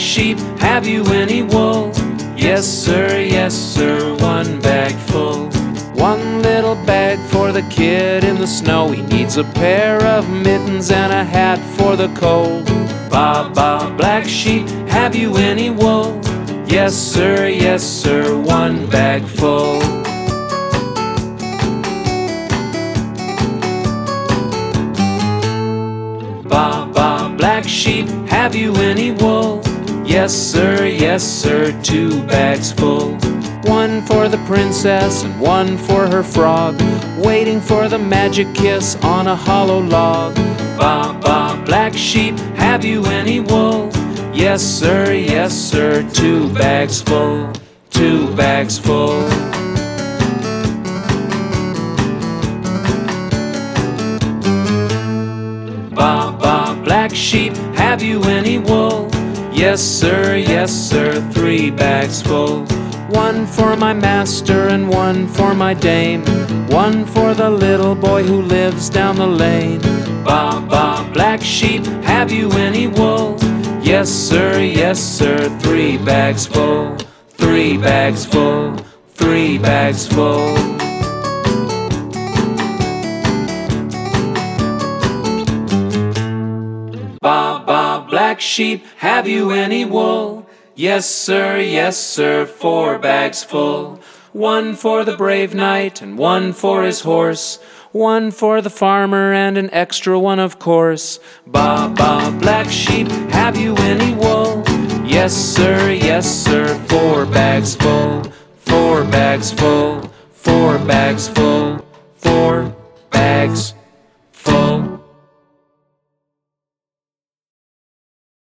sheep, have you any wool? Yes sir, 1 bag full. 1 little bag for the kid in the snow. He needs a pair of mittens and a hat for the cold. Ba ba, black sheep, have you any wool? Yes sir, 1 bag full. Ba ba, black sheep, have you any wool? Yes sir, 2 bags full. 1 for the princess and 1 for her frog, waiting for the magic kiss on a hollow log. Ba ba, black sheep, have you any wool? Yes sir, 2 bags full, 2 bags full. Ba ba, black sheep, have you any wool? Yes sir, 3 bags full. 1 for my master and 1 for my dame, 1 for the little boy who lives down the lane. Ba ba, black sheep, have you any wool? Yes sir, 3 bags full, 3 bags full, 3 bags full. Ba ba, black sheep, have you any wool? Yes sir, 4 bags full. 1 for the brave knight and 1 for his horse, 1 for the farmer and an extra 1 of course. Ba ba, black sheep, have you any wool? Yes sir, 4 bags full, 4 bags full, 4 bags full, 4 bags